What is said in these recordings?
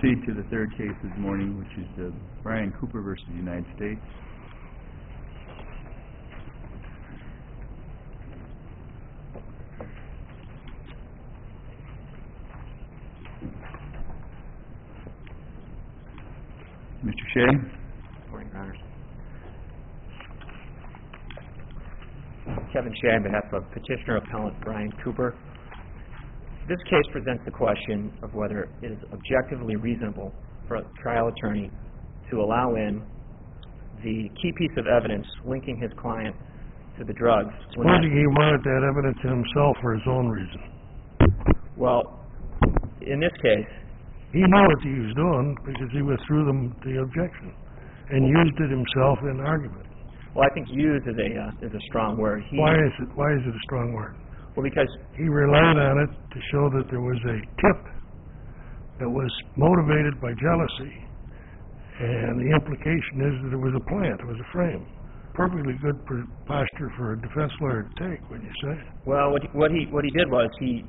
proceed to the third case this morning, which is Brian Cooper versus the United States. Mr. Shea. Good morning, Your Honors. Kevin Shea on behalf of Petitioner Appellant Brian Cooper. This case presents the question of whether it is objectively reasonable for a trial attorney to allow in the key piece of evidence linking his client to the drugs. Supposing he wanted that evidence himself for his own reason. Well, in this case, he knew what he was doing because he withdrew the objection and used it himself in argument. Well, I think used is a strong word. Why is it a strong word? Well, because he relied on it to show that there was a tip that was motivated by jealousy, and the implication is that it was a plant, it was a frame. Perfectly good posture for a defense lawyer to take, wouldn't you say? Well, what he did was he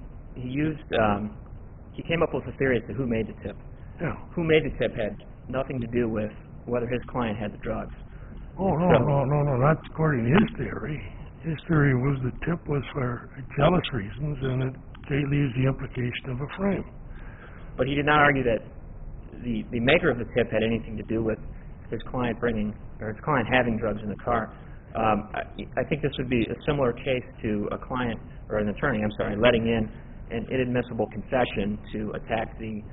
came up with a theory as to who made the tip. Yeah. Who made the tip had nothing to do with whether his client had the drugs. Oh, no, not according to his theory. His theory was the tip was for jealous reasons, and it leaves the implication of a frame. But he did not argue that the maker of the tip had anything to do with his client having drugs in the car. I think this would be a similar case to a client or an attorney, letting in an inadmissible confession to attack the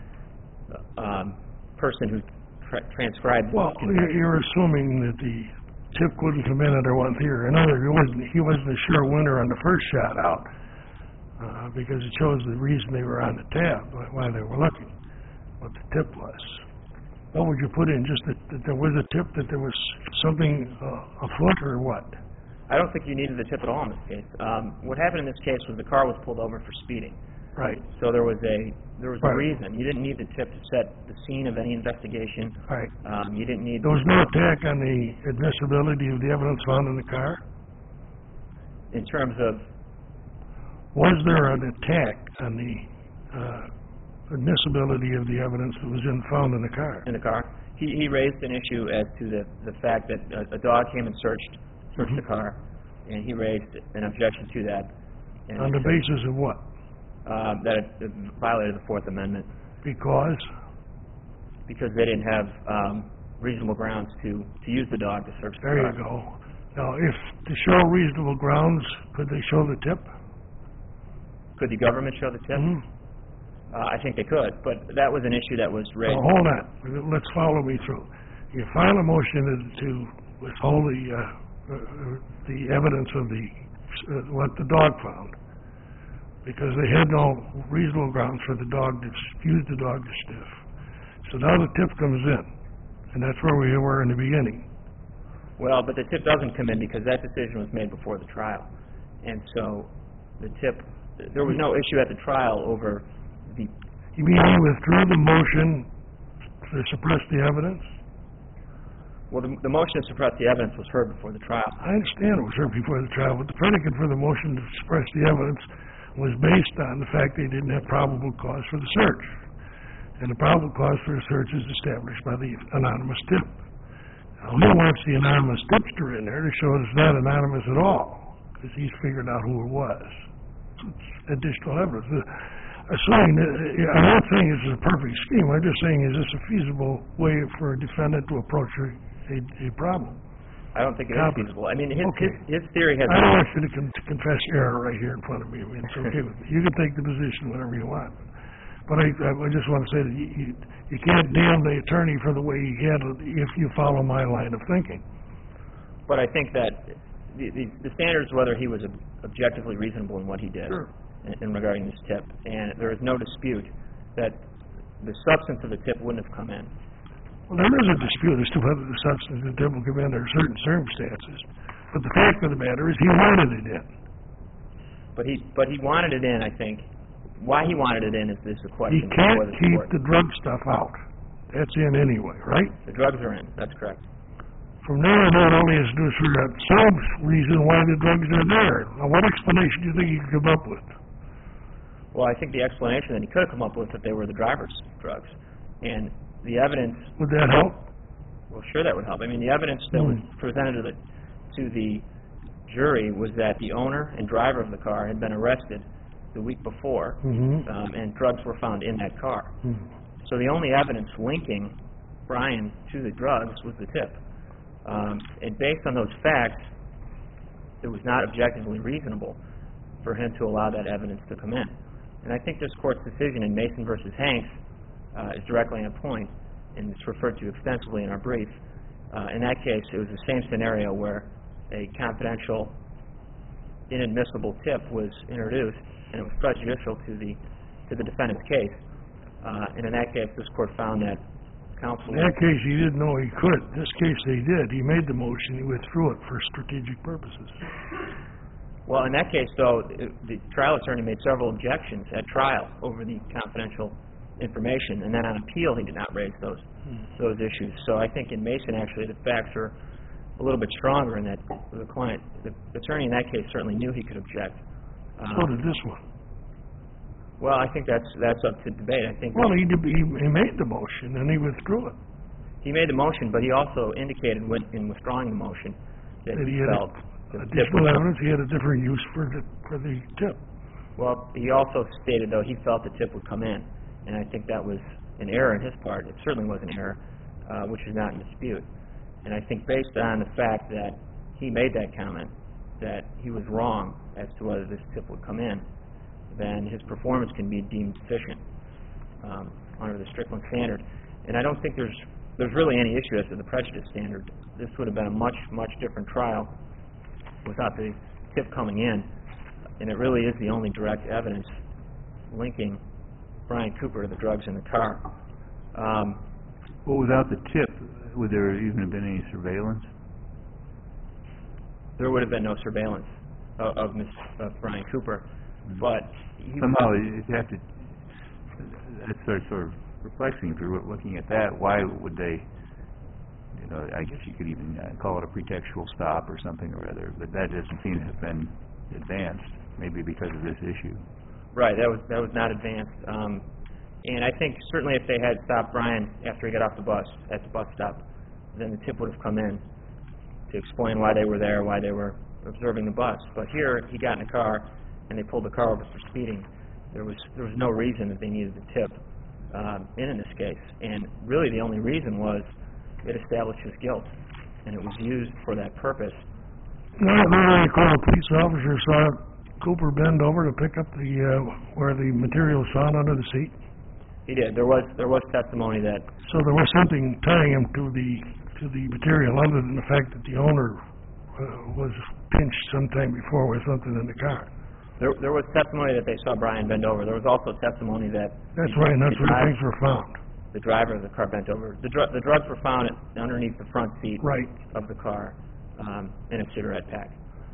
person who transcribed the confession. You're assuming that the tip wouldn't come in under one theory or another. He wasn't a sure winner on the first shot out because it shows the reason they were on the tab, why they were looking, what the tip was. What would you put in? Just that there was a tip, that there was something afoot, or what? I don't think you needed the tip at all in this case. What happened in this case was the car was pulled over for speeding. Right. So there was a reason. You didn't need the tip to set the scene of any investigation. Right. You didn't need. There was no attack on the admissibility of the evidence found in the car? In terms of? Was there an attack on the admissibility of the evidence that was found in the car? In the car. He raised an issue as to the fact that a dog came and searched the car, and he raised an objection to that. On the basis of what? That it violated the Fourth Amendment. Because? Because they didn't have reasonable grounds to use the dog to search the car. There you go. Now, if to show reasonable grounds, could they show the tip? Could the government show the tip? Mm-hmm. I think they could, but that was an issue that was raised. Well, hold on. Let's follow me through. You file a motion to withhold the evidence of what the dog found, because they had no reasonable grounds for the dog to use the dog to sniff. So now the tip comes in, and that's where we were in the beginning. Well, but the tip doesn't come in because that decision was made before the trial. And so the tip, there was no issue at the trial over the... You mean he withdrew the motion to suppress the evidence? Well, the motion to suppress the evidence was heard before the trial. I understand it was heard before the trial, but the predicate for the motion to suppress the evidence was based on the fact they didn't have probable cause for the search. And the probable cause for the search is established by the anonymous tip. Now, he wants the anonymous tipster in there to show it's not anonymous at all, because he's figured out who it was. It's additional evidence. I'm not saying this is a perfect scheme. I'm just saying, is this a feasible way for a defendant to approach a problem? I don't think it is feasible. I mean, his theory has... I don't want you to confess error right here in front of me. I mean, it's okay with me. You can take the position whenever you want. But I just want to say that you can't damn the attorney for the way he handled it if you follow my line of thinking. But I think that the standard is whether he was objectively reasonable in what he did. Sure. In regarding this tip. And there is no dispute that the substance of the tip wouldn't have come in. Well, there is a dispute as to whether the substance of the tip will come in under certain circumstances. But the fact of the matter is he wanted it in. But he wanted it in, I think. Why he wanted it in is a question. He can't keep the drug stuff out. That's in anyway, right? The drugs are in. That's correct. From there on out, only has to do is figure out some reason why the drugs are there. Now, what explanation do you think he could come up with? Well, I think the explanation that he could have come up with that they were the driver's drugs. And the evidence... Would that help? Well, sure, that would help. I mean, the evidence that was presented to the jury was that the owner and driver of the car had been arrested the week before, and drugs were found in that car. So the only evidence linking Brian to the drugs was the tip. And based on those facts, it was not objectively reasonable for him to allow that evidence to come in. And I think this Court's decision in Mason v. Hanks is directly on point, and it's referred to extensively in our brief. In that case, it was the same scenario where a confidential, inadmissible tip was introduced, and it was prejudicial to the defendant's case. And in that case, this Court found that counsel... In that case, he didn't know he could. In this case, they did. He made the motion. He withdrew it for strategic purposes. Well, in that case, though, the trial attorney made several objections at trial over the confidential information, and then on appeal he did not raise those issues. So I think in Mason, actually, the facts are a little bit stronger in that the attorney in that case certainly knew he could object. So did this one. Well, I think that's up to debate. I think. Well, he made the motion and he withdrew it. He made the motion, but he also indicated in withdrawing the motion that he felt additional evidence. He had a different use for the tip. Well, he also stated, though, he felt the tip would come in, and I think that was an error on his part. It certainly was an error, which is not in dispute. And I think based on the fact that he made that comment, that he was wrong as to whether this tip would come in, then his performance can be deemed deficient under the Strickland standard. And I don't think there's really any issue as to the prejudice standard. This would have been a much, much different trial without the tip coming in, and it really is the only direct evidence linking Brian Cooper to the drugs in the car. Well, without the tip, would there even have been any surveillance? There would have been no surveillance of Brian Cooper, but somehow you have to. It's sort of perplexing if you're looking at that. Why would they? You know, I guess you could even call it a pretextual stop or something or other, but that doesn't seem to have been advanced. Maybe because of this issue. Right. That was not advanced. And I think certainly if they had stopped Brian after he got off the bus at the bus stop, then the tip would have come in to explain why they were there, why they were observing the bus. But here he got in the car and they pulled the car over for speeding. There was no reason that they needed the tip in this case. And really the only reason was it established his guilt, and it was used for that purpose. No, I recall a police officer saw Cooper bend over to pick up where the material was found under the seat. He did. There was testimony that. So there was something tying him to the material other than the fact that the owner was pinched sometime before with something in the car. There was testimony that they saw Brian bend over. There was also testimony that. That's right. And that's where the things were found. The driver of the car bent over. The drugs were found underneath the front seat of the car in a cigarette pack.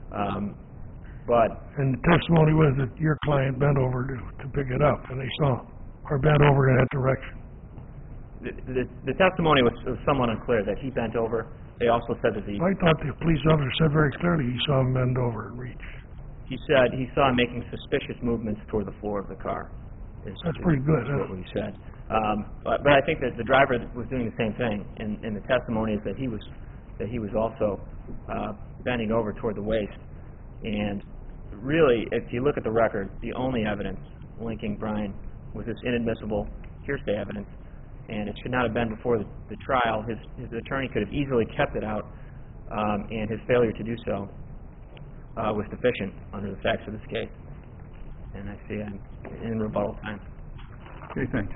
And the testimony was that your client bent over to pick it up, and they saw him, or bent over in that direction. The testimony was somewhat unclear that he bent over. They also said that I thought the police officer said very clearly he saw him bend over and reach. He said he saw him making suspicious movements toward the floor of the car. That's pretty good. That's what he said. But I think that the driver was doing the same thing, and the testimony is that he was also bending over toward the waist. And really, if you look at the record, the only evidence linking Brian was this inadmissible hearsay evidence, and it should not have been before the trial. His attorney could have easily kept it out, and his failure to do so was deficient under the facts of this case. And I see I'm in rebuttal time. Okay, thanks.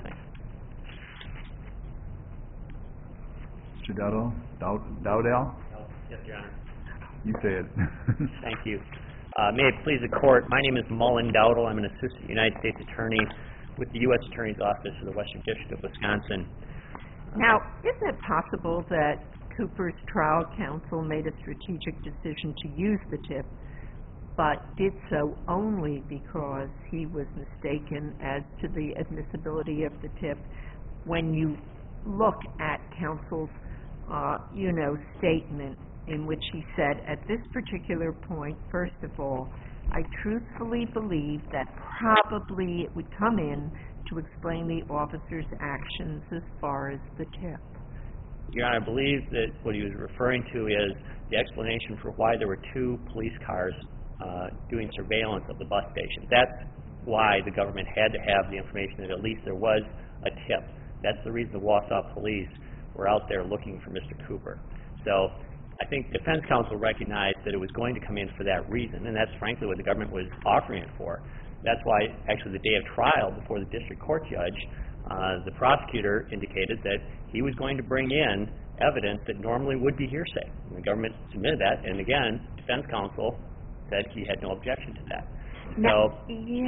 Mr. Dowdell? Yes, Your Honor. You say it. Thank you. May it please the Court, my name is Mullen Dowdell. I'm an Assistant United States Attorney with the U.S. Attorney's Office for the Western District of Wisconsin. Now, isn't it possible that Cooper's trial counsel made a strategic decision to use the tip, but did so only because he was mistaken as to the admissibility of the tip? When you look at counsel's, statement in which he said, at this particular point, first of all, I truthfully believe that probably it would come in to explain the officer's actions as far as the tip? Your Honor, I believe that what he was referring to is the explanation for why there were two police cars doing surveillance of the bus station. That's why the government had to have the information that at least there was a tip. That's the reason the Wausau police were out there looking for Mr. Cooper. So I think defense counsel recognized that it was going to come in for that reason, and that's frankly what the government was offering it for. That's why actually the day of trial before the district court judge, the prosecutor indicated that he was going to bring in evidence that normally would be hearsay. And the government submitted that, and again, defense counsel said he had no objection to that. Now,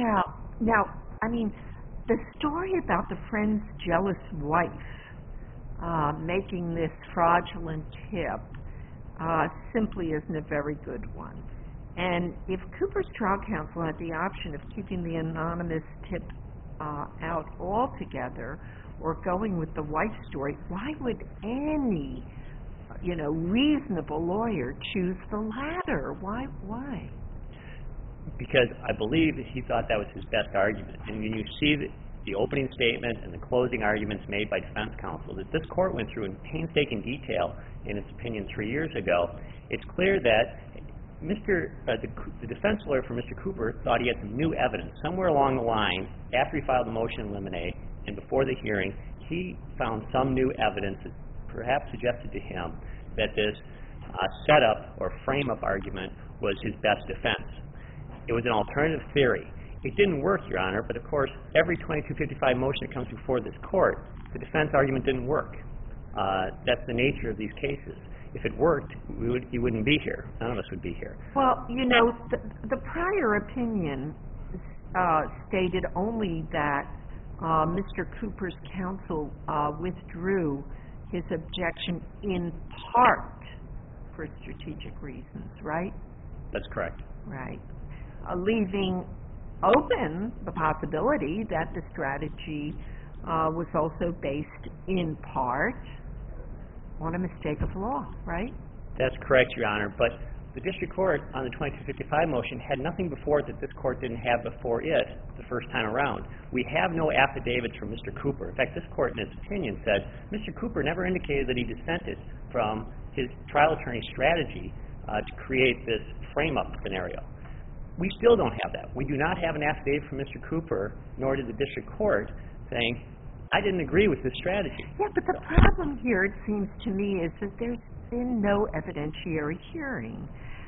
the story about the friend's jealous wife making this fraudulent tip simply isn't a very good one. And if Cooper's trial counsel had the option of keeping the anonymous tip out altogether or going with the wife story, why would any, reasonable lawyer choose the latter? Why? Because I believe that he thought that was his best argument. And when you see the opening statement and the closing arguments made by defense counsel that this court went through in painstaking detail in its opinion 3 years ago, it's clear that the defense lawyer for Mr. Cooper thought he had some new evidence. Somewhere along the line, after he filed the motion in limine and before the hearing, he found some new evidence that perhaps suggested to him that this setup or frame-up argument was his best defense. It was an alternative theory. It didn't work, Your Honor, but of course, every 2255 motion that comes before this court, the defense argument didn't work. That's the nature of these cases. If it worked, he wouldn't be here. None of us would be here. Well, the prior opinion stated only that Mr. Cooper's counsel withdrew his objection in part for strategic reasons, right? That's correct. Right. Leaving open the possibility that the strategy was also based in part on a mistake of law, right? That's correct, Your Honor, but the district court on the 2255 motion had nothing before it that this court didn't have before it the first time around. We have no affidavits from Mr. Cooper. In fact, this court in its opinion said Mr. Cooper never indicated that he dissented from his trial attorney's strategy to create this frame-up scenario. We still don't have that. We do not have an affidavit from Mr. Cooper, nor did the district court, saying, I didn't agree with this strategy. Yeah, but the problem here, it seems to me, is that there's been no evidentiary hearing.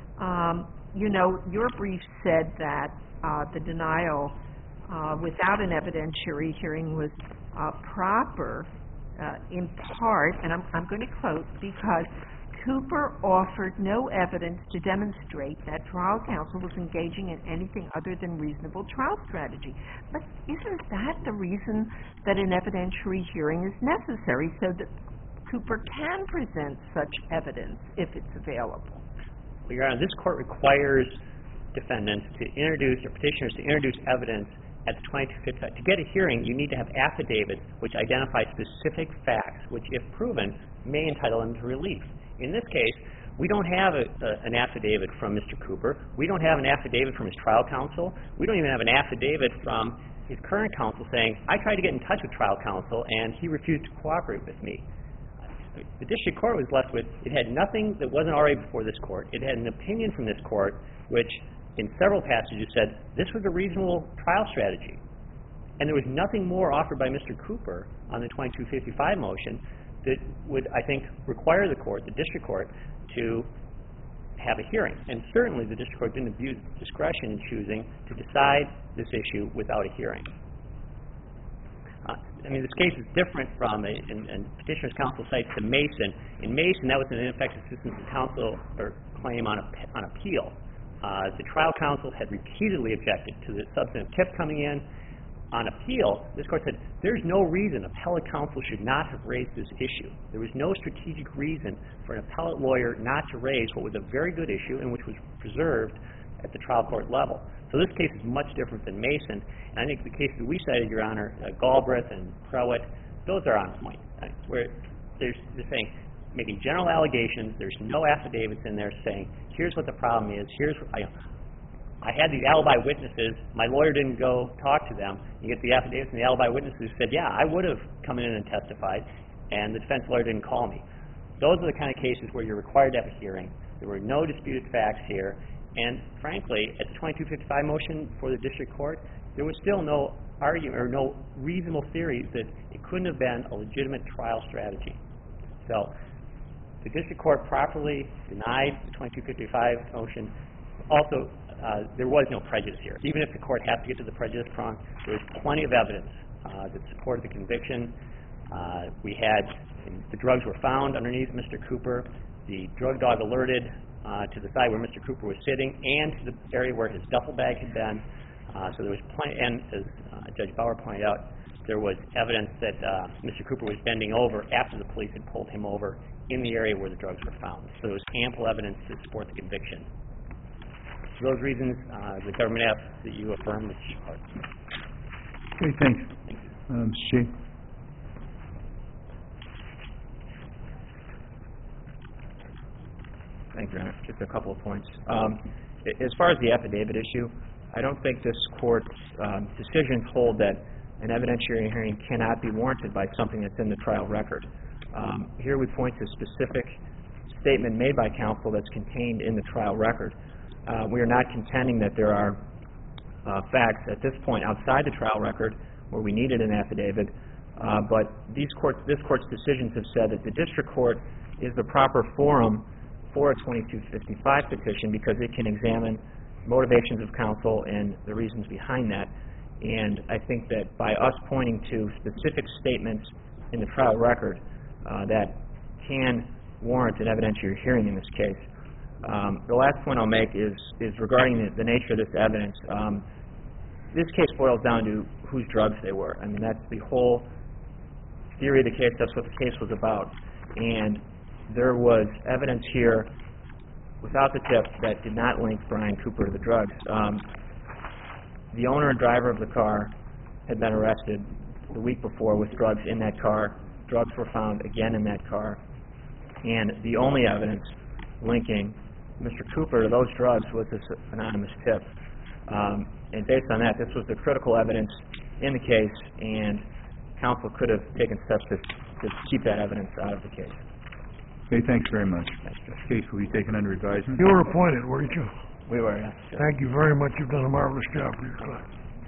Your brief said that the denial without an evidentiary hearing was proper in part, and I'm going to quote, because Cooper offered no evidence to demonstrate that trial counsel was engaging in anything other than reasonable trial strategy. But isn't that the reason that an evidentiary hearing is necessary, so that Cooper can present such evidence if it's available? Well, Your Honor, this court requires defendants to introduce, or petitioners to introduce evidence at the 2255. To get a hearing, you need to have affidavits which identify specific facts, which, if proven, may entitle them to relief. In this case, we don't have an affidavit from Mr. Cooper. We don't have an affidavit from his trial counsel. We don't even have an affidavit from his current counsel saying, I tried to get in touch with trial counsel and he refused to cooperate with me. The district court was left with, it had nothing that wasn't already before this court. It had an opinion from this court which, in several passages, said this was a reasonable trial strategy. And there was nothing more offered by Mr. Cooper on the 2255 motion that would, I think, require the court, the district court, to have a hearing. And certainly the district court didn't abuse discretion in choosing to decide this issue without a hearing. This case is different from, and Petitioner's counsel cites the Mason. In Mason, that was an ineffective assistance of counsel or claim on appeal. The trial counsel had repeatedly objected to the substantive tip coming in. On appeal, this court said, there's no reason appellate counsel should not have raised this issue. There was no strategic reason for an appellate lawyer not to raise what was a very good issue and which was preserved at the trial court level. So this case is much different than Mason. And I think the cases we cited, Your Honor, Galbraith and Prewitt, those are on point. Where they're saying, making general allegations, there's no affidavits in there saying, here's what the problem is, I had the alibi witnesses. My lawyer didn't go talk to them. You get the affidavits and the alibi witnesses said, yeah, I would have come in and testified, and the defense lawyer didn't call me. Those are the kind of cases where you're required to have a hearing. There were no disputed facts here, and frankly, at the 2255 motion for the district court, there was still no argument or no reasonable theory that it couldn't have been a legitimate trial strategy. So the district court properly denied the 2255 motion. Also, there was no prejudice here. Even if the court had to get to the prejudice prong, there was plenty of evidence that supported the conviction. We had, the drugs were found underneath Mr. Cooper. The drug dog alerted to the side where Mr. Cooper was sitting and to the area where his duffel bag had been. So there was plenty, and as Judge Bauer pointed out, there was evidence that Mr. Cooper was bending over after the police had pulled him over in the area where the drugs were found. So there was ample evidence to support the conviction. For those reasons, the government asks that you affirm the charge. Okay, thanks. Mr. Shea? Thank you, Your Honor. Just a couple of points. As far as the affidavit issue, I don't think this court's decisions hold that an evidentiary hearing cannot be warranted by something that's in the trial record. Here we point to a specific statement made by counsel that's contained in the trial record. We are not contending that there are facts at this point outside the trial record where we needed an affidavit, but this court's decisions have said that the district court is the proper forum for a 2255 petition because it can examine motivations of counsel and the reasons behind that. And I think that by us pointing to specific statements in the trial record that can warrant an evidentiary hearing in this case. The last point I'll make is regarding the nature of this evidence. This case boils down to whose drugs they were. I mean, that's the whole theory of the case. That's what the case was about. And there was evidence here without the tip that did not link Brian Cooper to the drugs. The owner and driver of the car had been arrested the week before with drugs in that car. Drugs were found again in that car. And the only evidence linking Mr. Cooper to those drugs was this anonymous tip. And based on that, this was the critical evidence in the case, and counsel could have taken steps to keep that evidence out of the case. Okay, thanks very much. This case will be taken under advisement. You were appointed, weren't you? We were, yes. Thank you very much. You've done a marvelous job for your client.